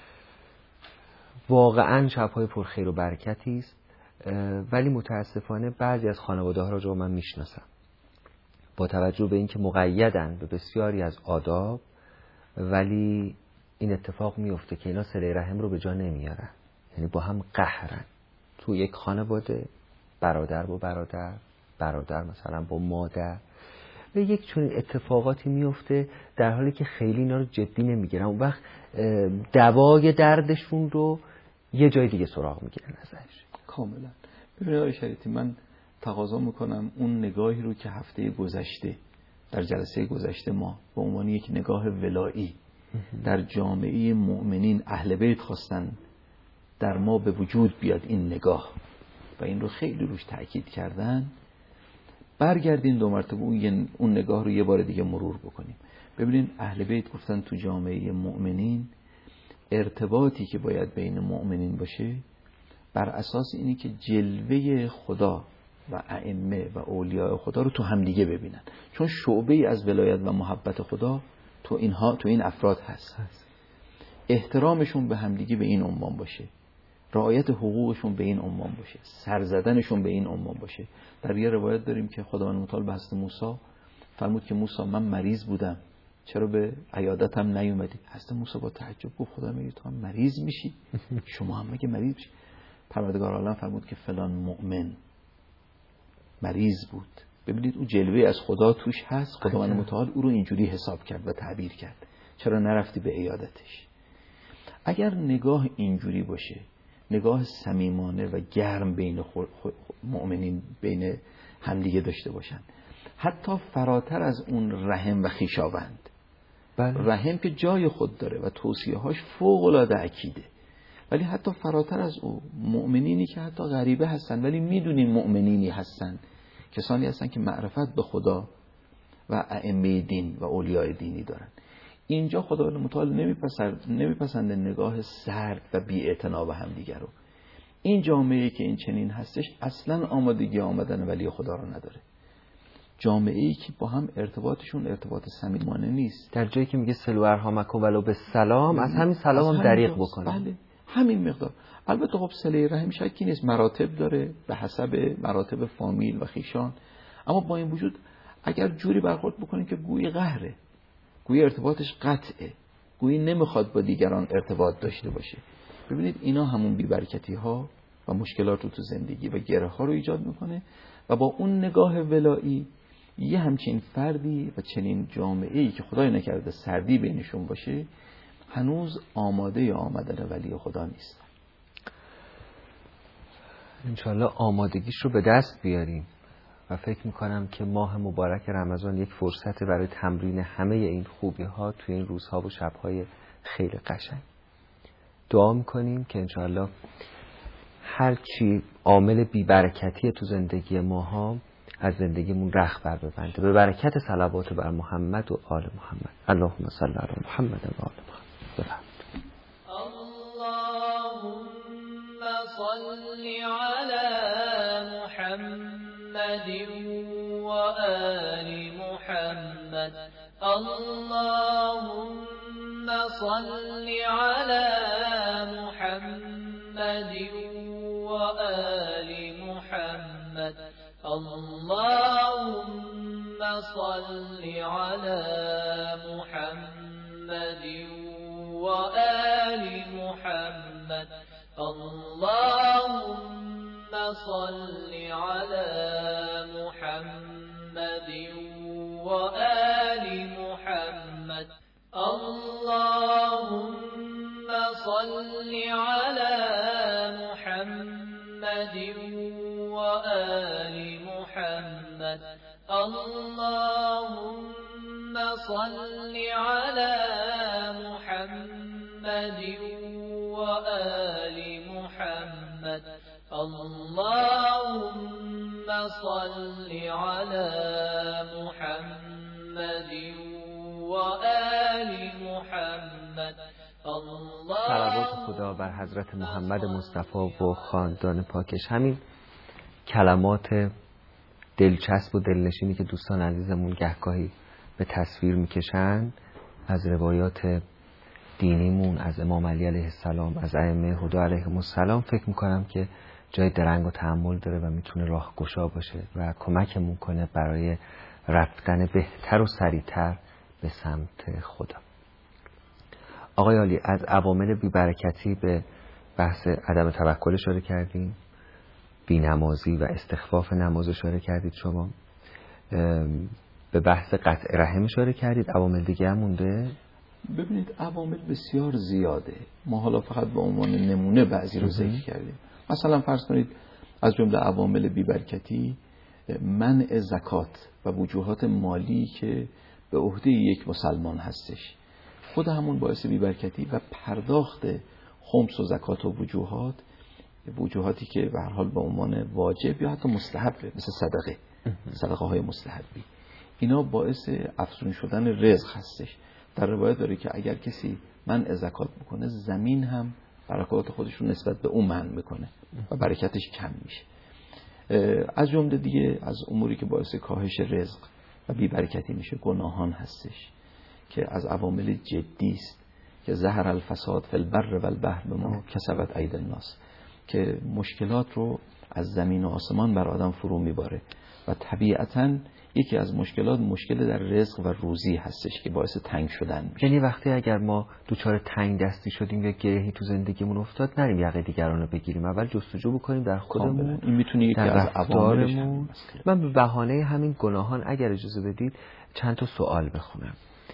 واقعا شبهای پرخیر و برکتی است، ولی متاسفانه بعضی از خانواده ها رو من میشناسم با توجه به اینکه مقیدن به بسیاری از آداب، ولی این اتفاق میفته که اینا صله رحم رو به جا نمیارن، یعنی با هم قهرن. تو یک خانواده برادر با برادر، برادر مثلا با مادر، و یک چنین اتفاقاتی میفته در حالی که خیلی اینا رو جدی نمیگیرن. اون وقت دوای دردشون رو یه جای دیگه سراغ میگیرن ازش. کاملا. ببینید آقای شریعتی، من تقاضا میکنم اون نگاهی رو که هفته گذشته در جلسه گذشته ما به عنوان یک نگاه ولایی در جامعه مؤمنین اهل بیت خواستن در ما به وجود بیاد، این نگاه و این رو خیلی روش تأکید کردن، برگردیم دو مرتبه اون, اون نگاه رو یه بار دیگه مرور بکنیم. ببینید اهل بیت گفتن تو جامعه مؤمنین ارتباطی که باید بین مؤمنین باشه بر اساس اینی که جلوه خدا و ائمه و اولیاء خدا رو تو همدیگه ببینن، چون شعبه‌ای از ولایت و محبت خدا تو اینها تو این افراد هست. احترامشون به همدیگه به این عنوان باشه رعایت حقوقشون به این عنوان باشه، سر زدنشون به این عنوان باشه. در یه روایت داریم که خداوند متعال به حضرت موسی فرمود که موسی من مریض بودم، چرا به عیادتم نیومدی؟ حضرت موسی با تعجب گفت خدا میگه تو هم مریض میشی؟ شما هم مگه مریض میشی؟ پروردگار عالم فرمود که فلان مؤمن مریض بود. ببینید اون جلوه از خدا توش هست. خداوند متعال او رو اینجوری حساب کرد و تعبیر کرد، چرا نرفتی به عیادتش؟ اگر نگاه اینجوری باشه، نگاه صمیمانه و گرم بین مؤمنین بین همدیگه داشته باشن، حتی فراتر از اون رحم و خویشاوند، بله. رحم که جای خود داره و توصیه‌هاش فوق‌العاده اکیده، ولی حتی فراتر از او مؤمنینی که حتی غریبه هستن ولی میدونین مؤمنینی هستن، کسانی هستن که معرفت به خدا و ائمه دین و اولیاء دینی دارن. اینجا خداوند متعال نمیپسند نمیپسنده نگاه سرد و بی‌اعتنا به هم دیگر رو. این جامعه‌ای که این چنین هستش اصلاً آمادگی آمدن ولی خدا رو نداره. جامعه‌ای که با هم ارتباطشون ارتباط صمیمانه نیست. در جایی که میگه سلو ارحامکم ولو به سلام، از همین سلام هم دریغ بکنه. بله، همین مقدار. البته خب صله رحم شکی نیست، مراتب داره به حسب مراتب فامیل و خیشان، اما با این وجود اگر جوری برخورد بکنیم که گویی قهره، گویی ارتباطش قطعه، گویی نمیخواد با دیگران ارتباط داشته باشه، ببینید اینا همون بی‌برکتی ها و مشکلات رو تو زندگی و گره ها رو ایجاد میکنه. و با اون نگاه ولایی یه همچین فردی و چنین جامعه‌ای که خدای نکرده سردی بینشون باشه هنوز آماده آمدن ولی خدا نیست. انشالله آمادگیش رو به دست بیاریم و فکر میکنم که ماه مبارک رمضان یک فرصت برای تمرین همه این خوبی ها توی این روزها و شبهای خیلی قشنگ. دعا میکنیم که انشالله هر چی عامل بی‌برکتی تو زندگی ما ها از زندگیمون رخ بر ببنده به برکت صلوات بر محمد و آل محمد. اللهم صل علی محمد و آل محمد. بفرمایید. اللهم صل علی محمد و آل محمد. اللهم صل علی محمد و آل محمد. اللهم صل على محمد وآل محمد. اللهم صل على محمد وآل محمد. اللهم صل على محمد وآل محمد. اللهم صل على محمد وآل محمد. اللهم صل على محمد وآل محمد. صلوات خدا بر حضرت محمد مصطفی و خاندان پاکش. همین کلمات دلچسب و دلنشینی که دوستان عزیزمون گهگاهی به تصویر میکشن از روایات دینیمون، از امام علی علیه السلام، از ائمه هدی علیهم السلام، فکر میکنم که جای درنگ و تأمل داره و میتونه راهگشا باشه و کمکمون کنه برای رفتن بهتر و سریعتر به سمت خدا. آقای عالی، از عوامل بی‌برکتی به بحث عدم توکل اشاره کردیم، بی‌نمازی و استخفاف نماز اشاره کردید، شما به بحث قطع رحم اشاره کردید. عوامل دیگه هم مونده؟ ببینید عوامل بسیار زیاده، ما حالا فقط به عنوان نمونه بعضی رو ذکر کردیم. مثلا فرض کنید از جمله عوامل بی‌برکتی منع زکات و وجوهات مالی که به عهده یک مسلمان هستش، خود همون باعث بی‌برکتی و پرداخت خمس و زکات و وجوهات، وجوهاتی که به هر حال به عنوان واجب یا حتی مستحبه، مثل صدقه، صدقه های مستحبی، اینا باعث افزون شدن رزق هستش. در روایت داره که اگر کسی منع زکات بکنه زمین هم برکات خودش رو نسبت به اون منع میکنه و برکتش کم میشه. از جمله دیگه از اموری که باعث کاهش رزق و بی‌برکتی میشه گناهان هستش که از عوامل جدی است که ظهر الفساد فی البر و البحر بما کسبت اید الناس. که مشکلات رو از زمین و آسمان بر آدم فرو میباره و طبیعتاً یکی از مشکلات مشکل در رزق و روزی هستش که باعث تنگ شدن میشه. یعنی وقتی اگر ما دوچار تنگ دستی شدیم یا گرهی تو زندگیمون افتاد، نریم یقه دیگران رو بگیریم، اول جستجو بکنیم در خودمون. این میتونه یکی در از عواملش رفتارمون. من به بهانه همین گناهان اگر اجازه بدید چند تا سوال بخونم.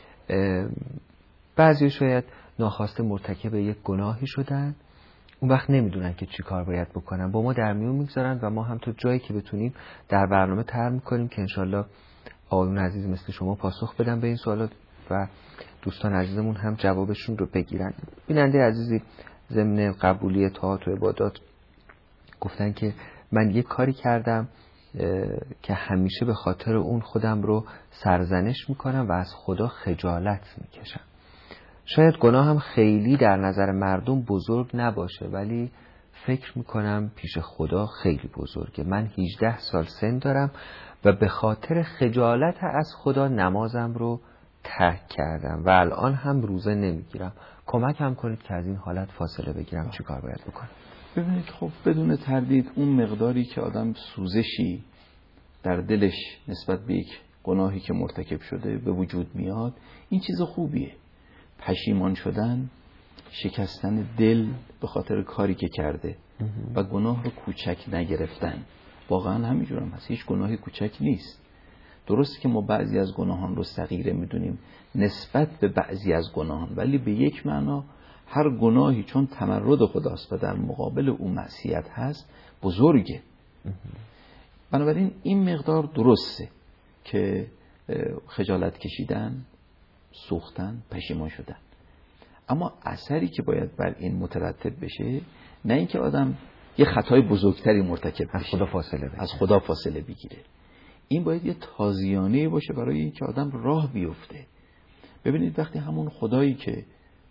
بعضی شاید ناخواسته مرتکب یک گناهی شدن، اون وقت نمیدونن که چی کار باید بکنن، با ما در میون میگذارن و ما هم تو جایی که بتونیم در برنامه طرح میکنیم که انشالله آقایون عزیز مثل شما پاسخ بدن به این سوالات و دوستان عزیزمون هم جوابشون رو بگیرن. بیننده عزیزی ضمن قبولی طاعات و عبادات گفتن که من یک کاری کردم که همیشه به خاطر اون خودم رو سرزنش میکنم و از خدا خجالت میکشم. شاید گناه هم خیلی در نظر مردم بزرگ نباشه، ولی فکر میکنم پیش خدا خیلی بزرگه. من هجده سال سن دارم و به خاطر خجالت از خدا نمازم رو ترک کردم و الان هم روزه نمیگیرم. کمک هم کنید که از این حالت فاصله بگیرم. چی کار باید بکنم؟ ببینید خب بدون تردید اون مقداری که آدم سوزشی در دلش نسبت به یک گناهی که مرتکب شده به وجود میاد، این چیز خوبیه. پشیمان شدن، شکستن دل به خاطر کاری که کرده و گناه رو کوچک نگرفتن، واقعا همینجور هم هست. هیچ گناهی کوچک نیست. درسته که ما بعضی از گناهان رو صغیره میدونیم نسبت به بعضی از گناهان، ولی به یک معنا هر گناهی چون تمرد خداست و در مقابل اون معصیت هست بزرگه. بنابراین این مقدار درسته که خجالت کشیدن، سوختن، پشیمان شدن، اما اثری که باید بر این مترتب بشه نه اینکه آدم یه خطای بزرگتری مرتکب بشه، از خدا فاصله بگیره. از خدا فاصله بگیره. این باید یه تازیانه باشه برای اینکه آدم راه بیفته. ببینید وقتی همون خدایی که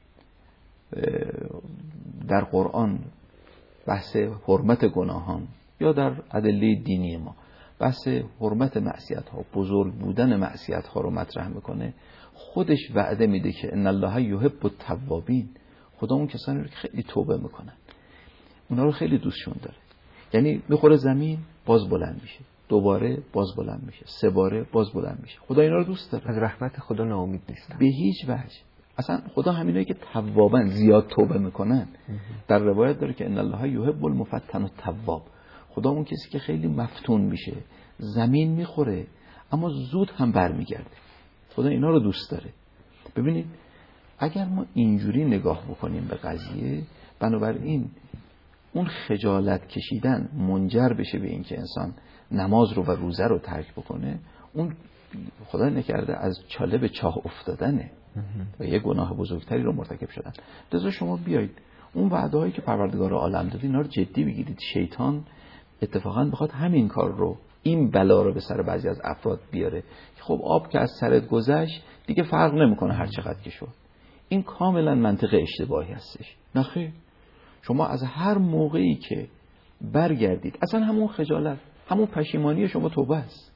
در قرآن بحث حرمت گناهان یا در ادله دینی ما بحث حرمت معصیت ها، بزرگ بودن معصیت ها رو مطرح میکنه، خودش وعده میده که ان الله یحب التوابین، خدا اون کسانی رو که خیلی توبه میکنن اونا رو خیلی دوستشون داره. یعنی میخوره زمین باز بلند میشه، دوباره باز بلند میشه، سه باره باز بلند میشه. خدا اینا رو دوست داره. از رحمت خدا ناامید نیستن به هیچ وجه. اصلا خدا همینایی که توابن، زیاد توبه میکنن، در روایت داره که ان الله یحب المفتن التواب، خدا اون کسی که خیلی مفتون میشه، زمین میخوره اما زود هم برمیگرده. خدا اینا رو دوست داره. ببینید اگر ما اینجوری نگاه بکنیم به قضیه، بنابراین اون خجالت کشیدن منجر بشه به این که انسان نماز رو و روزه رو ترک بکنه، اون خدا نکرده از چاله به چاه افتادنه و یه گناه بزرگتری رو مرتکب شدن. لذا شما بیایید اون وعده هایی که پروردگار عالم داده اینا رو جدی بگیرید. شیطان اتفاقا بخواد همین کار رو، این بلا رو به سر بعضی از افراد بیاره. خب آب که از سرت گذشت دیگه فرق نمیکنه هر چقدر که شد. این کاملا منطق اشتباهی هستش. نخیر، شما از هر موقعی که برگردید، اصلا همون خجالت، همون پشیمانی شما توبه است.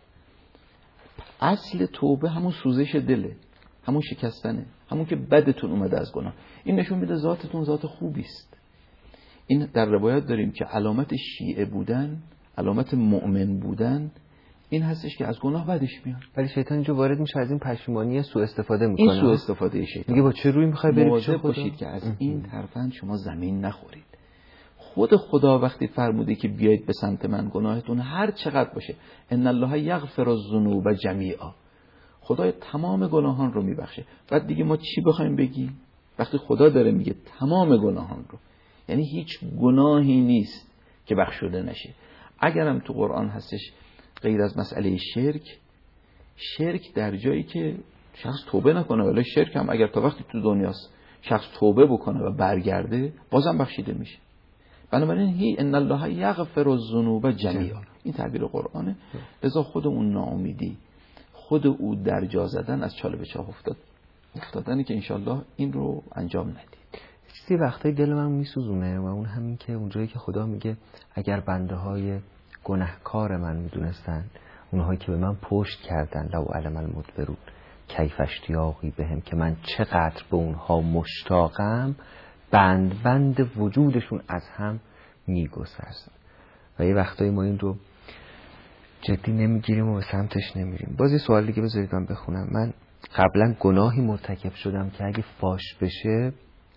اصل توبه همون سوزش دله، همون شکستنه، همون که بدتون اومده از گناه. این نشون میده ذاتتون ذات خوبی است. این در روایت داریم که علامت شیعه بودن، علامت مؤمن بودن این هستش که از گناه بدش میاد. ولی شیطان اینجا وارد میشه، از این پشیمانی سوء استفاده میکنه. این سوء استفاده شیطان. میگه با چه روی میخوای بری پیش خدا؟ خدا؟ باشید که از این طرفاً شما زمین نخورید. خود خدا وقتی فرموده که بیایید به سمت من، گناهتون هر چقدر باشه، ان الله یغفر الذنوب جمیعا، خدا تمام گناهان رو میبخشه. بعد دیگه ما چی بخوایم بگیم وقتی خدا داره میگه تمام گناهان رو؟ یعنی هیچ گناهی نیست که بخشوده نشه. اگرم تو قرآن هستش غیر از مسئله شرک، شرک در جایی که شخص توبه نکنه، ولی شرک هم اگر تا وقتی تو دنیاست شخص توبه بکنه و برگرده بازم بخشیده میشه. بنابراین هی ان الله یغفر الذنوب جمیعا، این تعبیر قرآنه. لذا خود اون ناامیدی، خود او در جا زدن از چاله به چاه افتاد افتادنی که انشالله این رو انجام ندید. چیزی وقتایی دل من میسوزونه و اون همین که اونجایی که خدا میگه اگر بنده های گناهکار من میدونستن، اونهایی که به من پشت کردن، لو علم المدبرون کیف اشتیاقی بهم، که من چقدر به اونها مشتاقم، بند بند وجودشون از هم میگسست و یه وقتایی ما این رو جدی نمیگیریم و به سمتش نمیریم. باز یه سوال دیگه بذارید من بخونم. من قبلا گناهی مرتکب شدم که اگه فاش بشه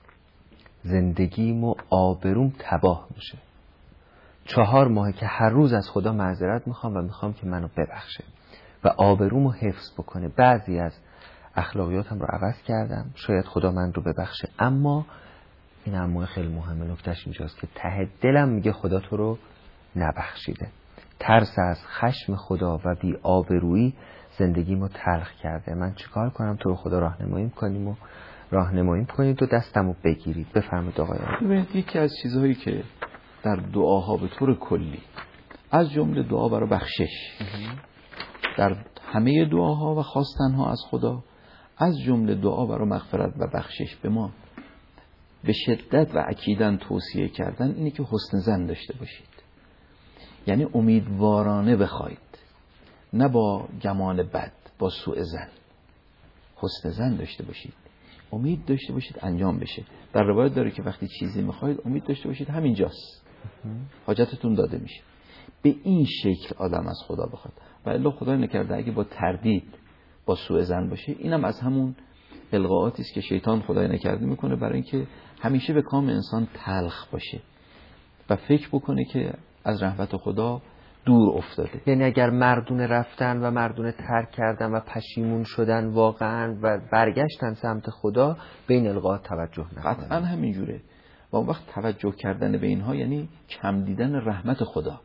زندگیم و آبروم تباه میشه. چهار ماهه که هر روز از خدا معذرت میخوام و میخوام که منو ببخشه و آبرومو حفظ بکنه. بعضی از اخلاقیاتم رو عوض کردم، شاید خدا من رو ببخشه، اما این امر خیلی مهمه. نکتهش اینجاست که ته دلم میگه خدا تو رو نبخشیده. ترس از خشم خدا و بی آبرویی زندگیمو تلخ کرده. من چیکار کنم تو رو خدا راهنمایی کنیم و راهنمایی کنید و دستمو بگیرید. بفرمایید آقای. ببینید یکی از چیزهایی که در دعاها به طور کلی از جمله دعا برای بخشش در همه دعاها و خواستنها از خدا، از جمله دعا برای مغفرت و بخشش به ما به شدت و اکیداً توصیه کردن اینه که حسن ظن داشته باشید. یعنی امیدوارانه بخواید، نه با گمان بد، با سوء ظن. حسن ظن داشته باشید، امید داشته باشید انجام بشه. در روایت داره که وقتی چیزی میخواید امید داشته باشید همینجاست، حاجتتون داده میشه. به این شکل آدم از خدا بخواد. و الا خدا نکرده اگه با تردید، با سوء ظن باشه، اینم از همون القاءاتی است که شیطان خدای نکرده میکنه برای اینکه همیشه به کام انسان تلخ باشه و فکر بکنه که از رحمت خدا دور افتاده. یعنی اگر مردونه رفتن و مردونه ترک کردن و پشیمون شدن واقعا و برگشتن سمت خدا، به این القاءات توجه نکنن. قطعا همینجوره. و اون وقت توجه کردن به اینها یعنی کم دیدن رحمت خدا.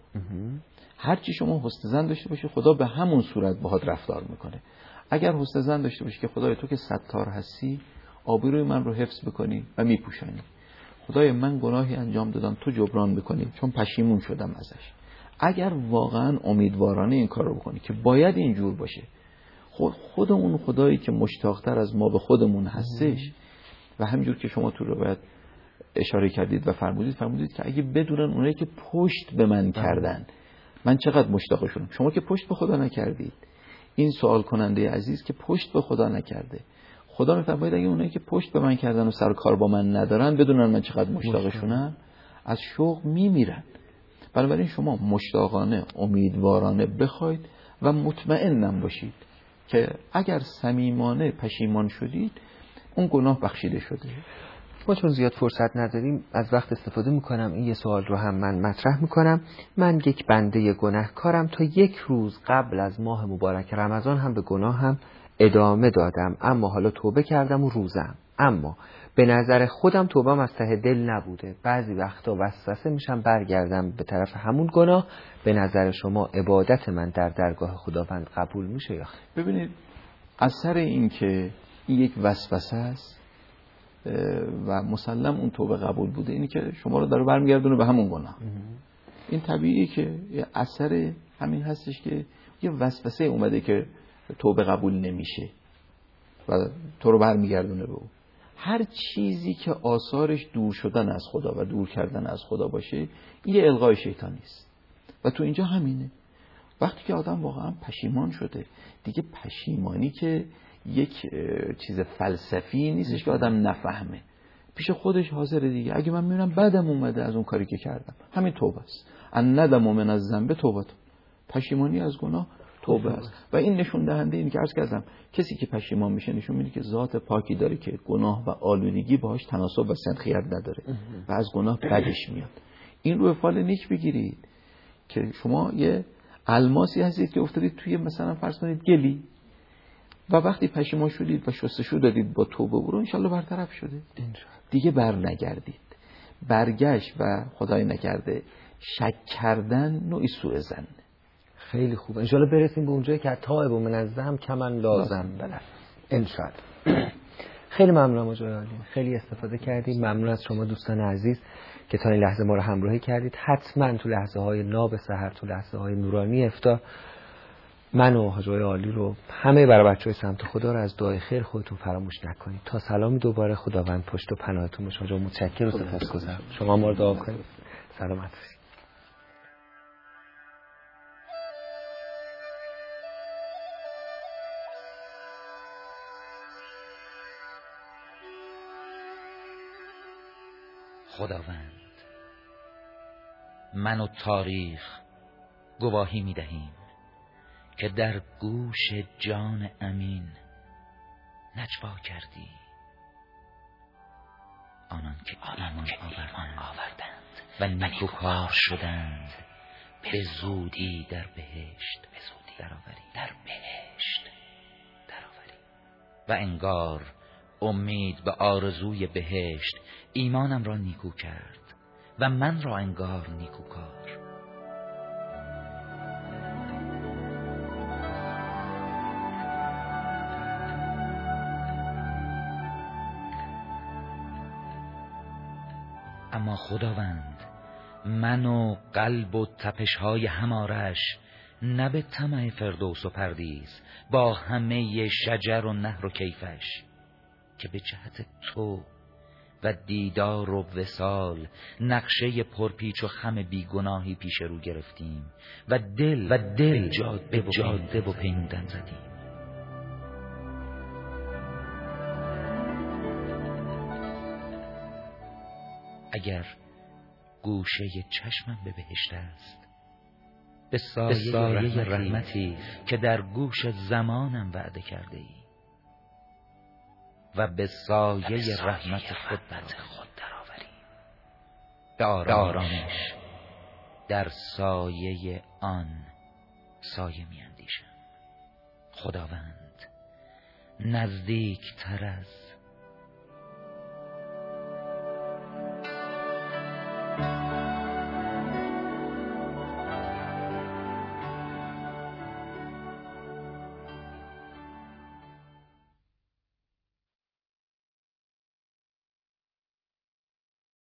هرچی شما حسن ظن داشته باشی خدا به همون صورت باهات رفتار میکنه. اگر حسن ظن داشته باشی که خدای تو که ستار هستی آبروی من رو حفظ بکنی و میپوشانی، خدای من گناهی انجام دادم تو جبران بکنی چون پشیمون شدم ازش. اگر واقعا امیدوارانه این کار رو بکنی که باید اینجور باشه، خود خودمون خدایی که مشتاقتر از ما به خودمون هستش و همینجور که شما تو روایت اشاره کردید و فرمودید فرمودید که اگه بدونن اونایی که پشت به من کردن من چقدر مشتاقشونم. شما که پشت به خدا نکردید، این سوال کننده عزیز که پشت به خدا نکرده، خدا میفرماید اگه اونایی که پشت به من کردن و سر کار با من ندارن بدونن من چقدر مشتاقشونم، از شوق میمیرن. بنابراین شما مشتاقانه امیدوارانه بخواید و مطمئنم باشید که اگر صمیمانه پشیمان شدید اون گناه بخشیده شده. ما چون زیاد فرصت نداریم از وقت استفاده میکنم این یه سوال رو هم من مطرح میکنم. من یک بنده گناهکارم، تا یک روز قبل از ماه مبارک رمضان هم به گناه هم ادامه دادم، اما حالا توبه کردم و روزم، اما به نظر خودم توبه‌ام از ته دل نبوده. بعضی وقتا وسوسه میشم برگردم به طرف همون گناه. به نظر شما عبادت من در درگاه خداوند قبول میشه یا خیر؟ ببینید اثر این که این یک وسوسه است و مسلم اون توبه قبول بوده، اینی که شما رو داره برمیگردونه به همون گناه. این طبیعیه که اثر همین هستش که یه وسوسه اومده که توبه قبول نمیشه و تو رو برمیگردونه به اون. هر چیزی که آثارش دور شدن از خدا و دور کردن از خدا باشه این یه الغای شیطانی است. و تو اینجا همینه. وقتی که آدم واقعا پشیمان شده، دیگه پشیمانی که یک چیز فلسفی نیستش که آدم نفهمه، پیش خودش حاضره دیگه. اگه من میبینم بدم اومده از اون کاری که کردم، همین توبه است. ان ندم من از ذنب توبه، پشیمانی از گناه توبه است. و این نشون دهنده اینه که عرض کردم کسی که پشیمان میشه نشون میده که ذات پاکی داره که گناه و آلودگی باهاش تناسب و سنخیت نداره و از گناه بدش میاد. این رو به فال نیک بگیرید که شما یه الماسی هستید که افتادید توی مثلا فرض کنید گلی و وقتی پشیمان شدید و شستشو دادید با توبه برو انشالله برطرف شده، دیگه بر نگردید. برگشت و خدای نکرده شک کردن نوعی سوء ظن. خیلی خوب، انشالله برسیم به اونجایی که تائب من از ذنب کمن لازم بله انشالله. خیلی ممنونم آقای عالی، خیلی استفاده کردیم. ممنون از شما دوستان عزیز که تا این لحظه ما رو همراهی کردید. حتما تو لحظه های ناب سحر، تو لحظه های نورانی افطار، من و حاج آقای عالی رو همه برای بچهای سمت خدا رو از دعای خیر خودتون فراموش نکنید. تا سلامی دوباره، خداوند پشت و پناهتون باشه. حاج متشکرم و سپاسگزارم. شما ما رو دعا کنید. سلامت باشید. خداوند من و تاریخ گواهی می دهیم که در گوش جان امین نجوا کردی آنان که ایمان آوردند و نیکوکار شدند به زودی در بهشت درآوری در بهشت درآوری. و انگار امید به آرزوی بهشت ایمانم را نیکو کرد و من را انگار نیکوکار. اما خداوند، من و قلب و تپش‌های همارش نه به طمع فردوس و پردیس با همه شجر و نهر و کیفش، که به جهت تو و دیدار و وصال نقشه پرپیچ و خم بیگناهی پیش رو گرفتیم و دل و دل جاده و جاده و پیمودن زدیم. اگر گوشه چشمم به بهشت است، به سایه, سایه رحمتی, رحمتی که در گوش زمانم وعده کرده ای و به سایه, به سایه رحمت خود درآوری. به آرامش در سایه آن سایه می اندیشم. خداوند، نزدیک تر از